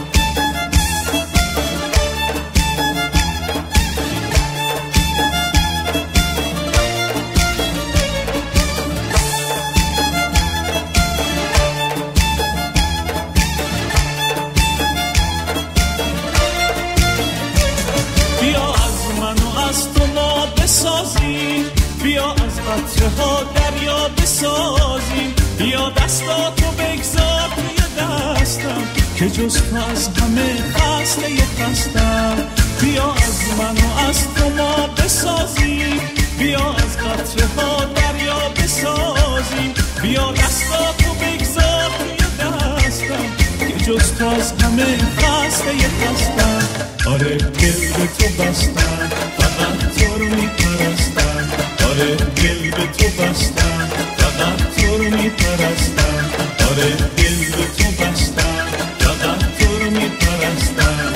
بیا از قطره ها دریا بسازیم، بیا دستاتو بگذار توی دستم که جز تو از همه خسته خستم. بیا از من و از تو ما بسازیم، بیا از قطره ها دریا بسازیم، بیا دستاتو بگذار توی دستم که جز تو از همه خسته خستم. آره دل به تو بستم، فقط تو رو میپرستم آره دل به تو بستم فقط تو رو میپرستم آره دل به تو بستم فقط تو رو میپرستم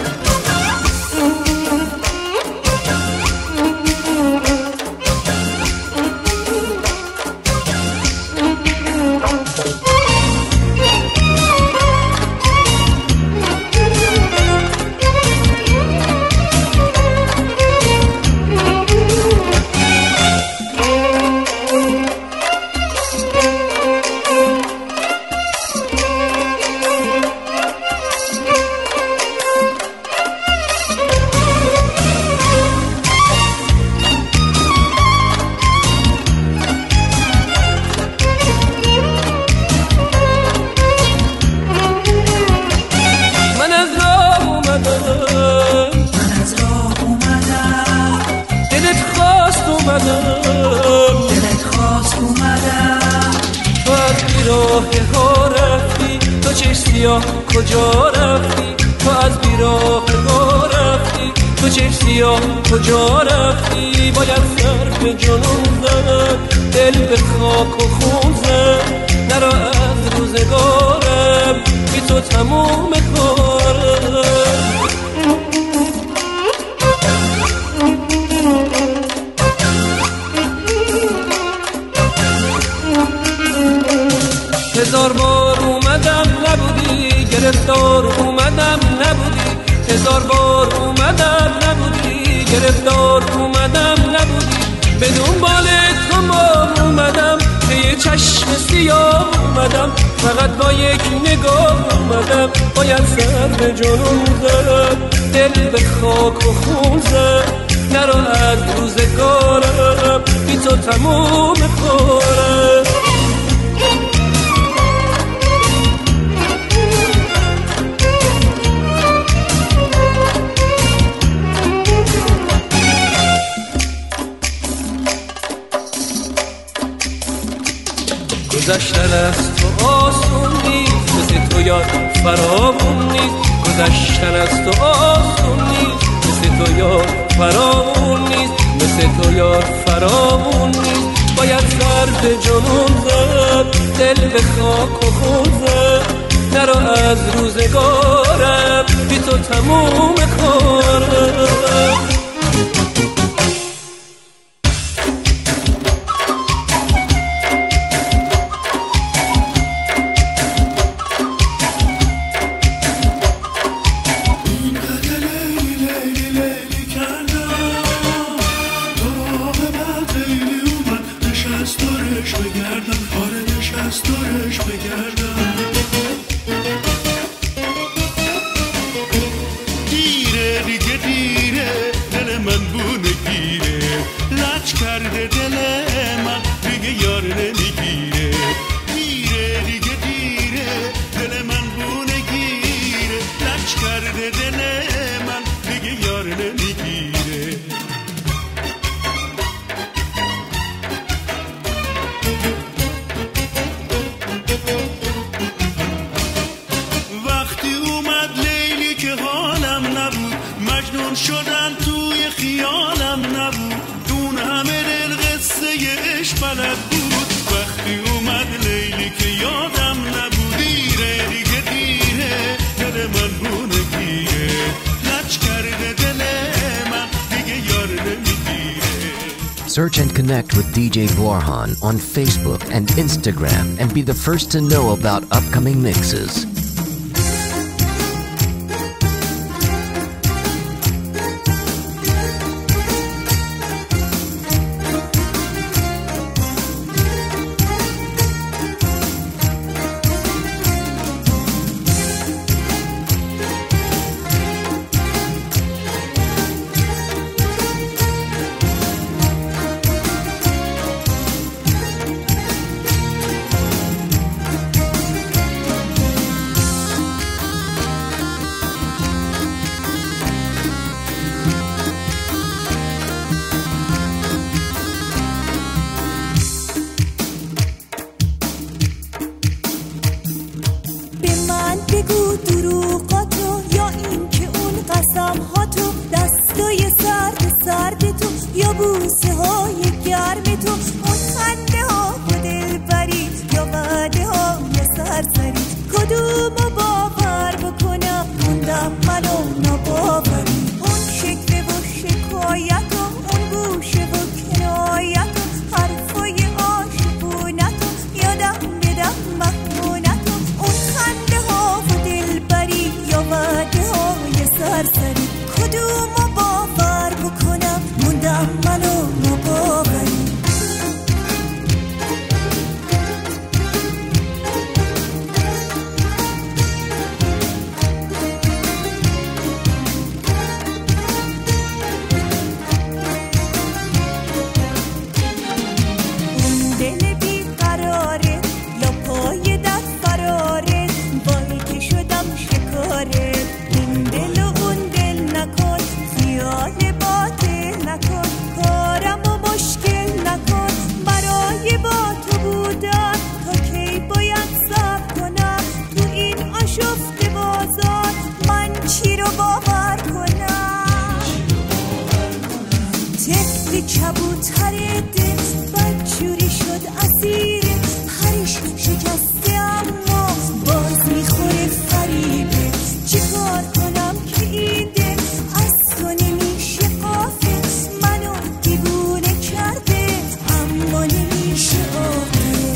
کجا رفتی تو از بیراه ها رفتی تو چشمیا کجا رفتی باید سر به جنون زد دل به خاک و خون زد نرا از روزگارم بی تو تموم کارم هزار بار اومدم نبودی گرفتار اومدم نبودی هزار بار اومدم نبودی گرفتار اومدم نبودی به دنبال تو ما اومدم به یه چشم سیاه اومدم فقط با یک نگاه اومدم باید سر به جنون زد دل به خاک و خون زد نرو از روزگارم بی تو تموم کارم گذشتن از تو آسون نیست مثل تو یاد فراوون نیست گذشتن از تو آسون نیست مثل تو یاد فراوون نیست مثل تو یاد فراوون نیست باید سر به جنون زد دل به خاک و خون زد نرو از روزگارم بی تو تموم کارم Search and connect with DJ Borhan on Facebook and Instagram and be the first to know about upcoming mixes. کبوتر دل بدجوری شد اسیر پرش شکسته اما باز میخوره فریبه. چیکار کنم که این دل از تو نمیشه غافل، منو دیوونه کرده اما نمیشه عاقل.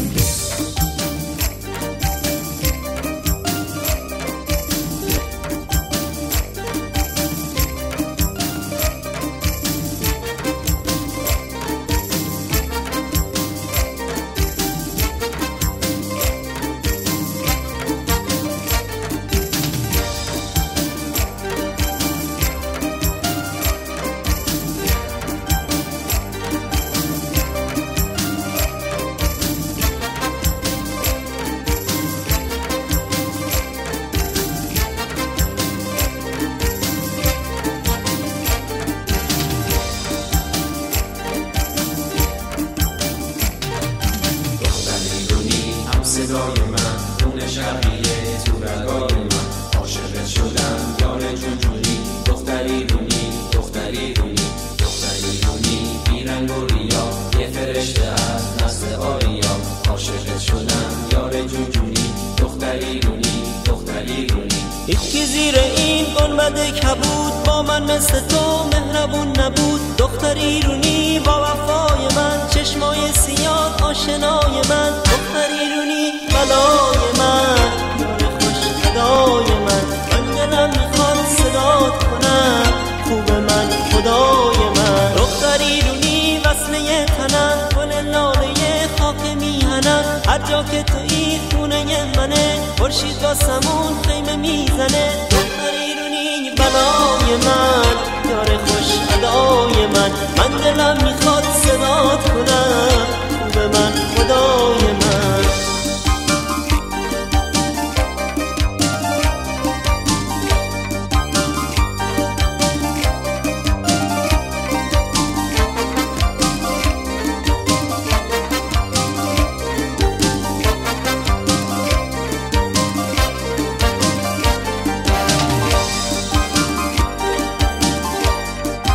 صدای من خون شقیه تو رگای من، عاشقت شدم یار جونجونی، دختری رونی دختری رونی دختری رونی بیرنگ و ریا، یه فرشته از نسل آریا. عاشقت شدم یار جونجونی، دختری رونی دختری رونی. یکی زیر این گنبد کبود با من مثل تو مهربون نبود. دختری رونی با وفای من، چشمای سیاه آشنای من. دختری رونی بلای من، یار خوش صدای من. من دلم میخواد صدات کنم، خوب من خدای من. دختری رونی وصله تنم، گل لاله خاک میهنم. هر جا که تویی خونه منه، خورشید با سمون خیمه میزنه. دختری رونی بلای من، یار خوش ادای من. من دلم میخواد صدات کنم، خوب من خدای من.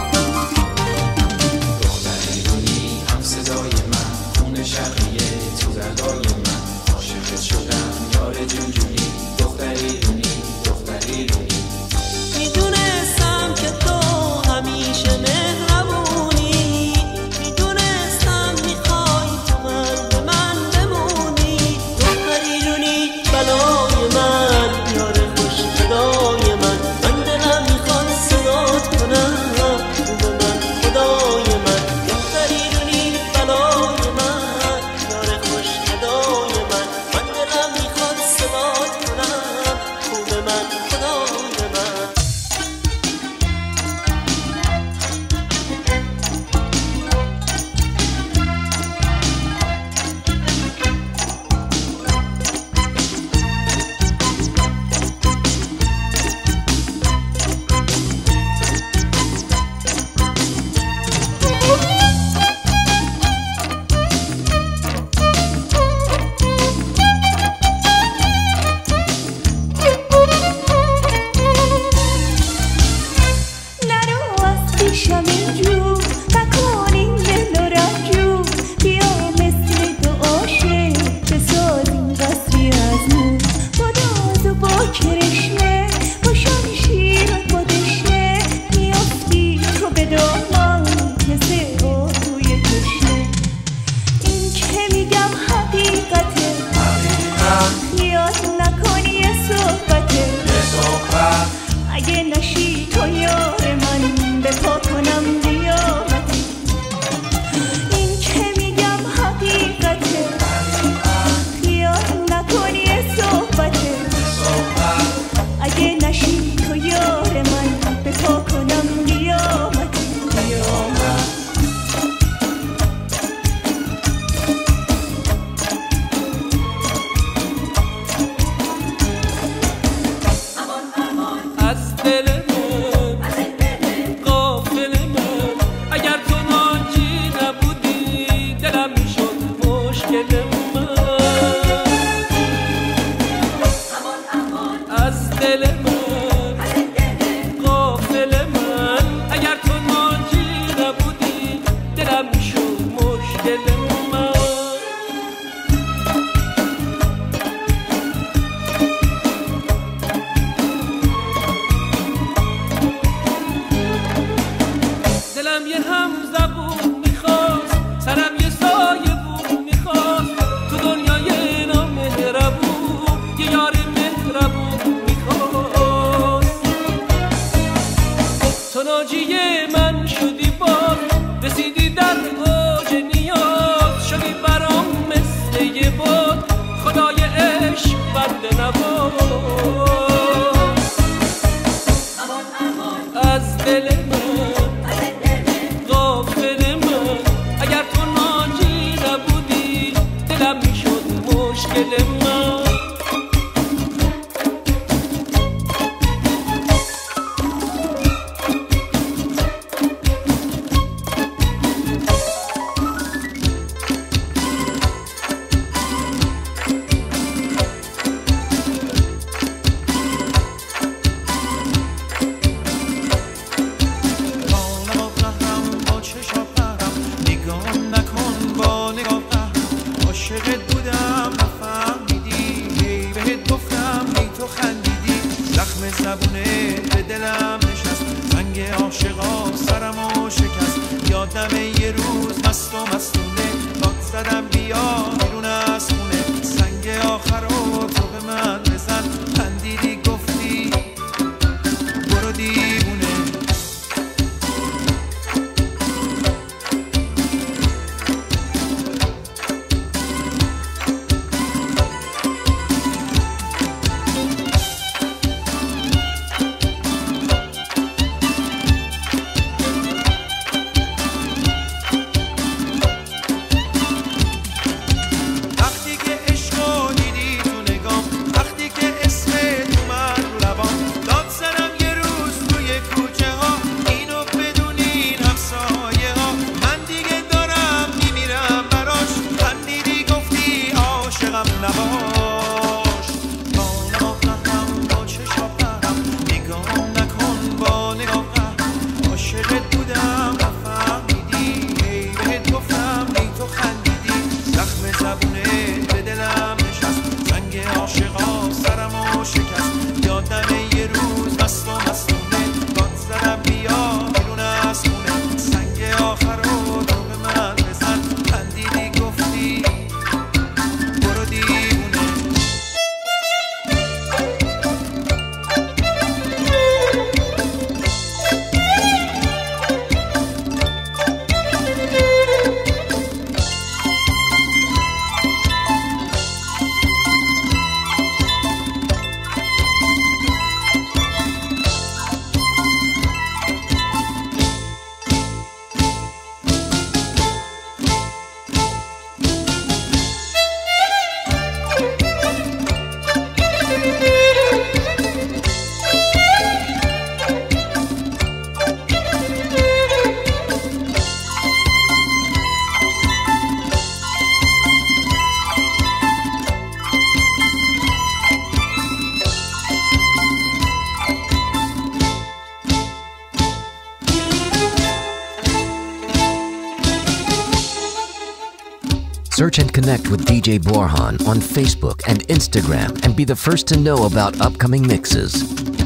شقیه تو بنده نواز از دل من غافل من اگر تو ناجی نبودی دلم میشد مشکل من Search and connect with DJ Borhan on Facebook and Instagram and be the first to know about upcoming mixes.